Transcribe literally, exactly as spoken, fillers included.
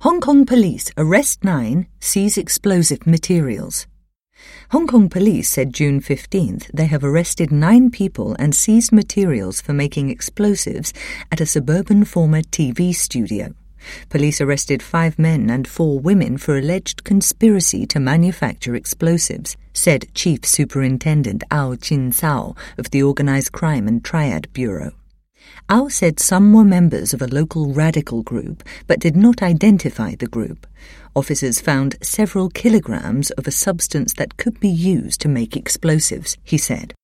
Hong Kong police arrest nine, seize explosive materials. Hong Kong police said June fifteenth they have arrested nine people and seized materials for making explosives at a suburban former T V studio. Police arrested five men and four women for alleged conspiracy to manufacture explosives, said Chief Superintendent Ao Chin Sao of the Organised Crime and Triad Bureau. Ao said some were members of a local radical group but did not identify the group. Officers found several kilograms of a substance that could be used to make explosives, he said.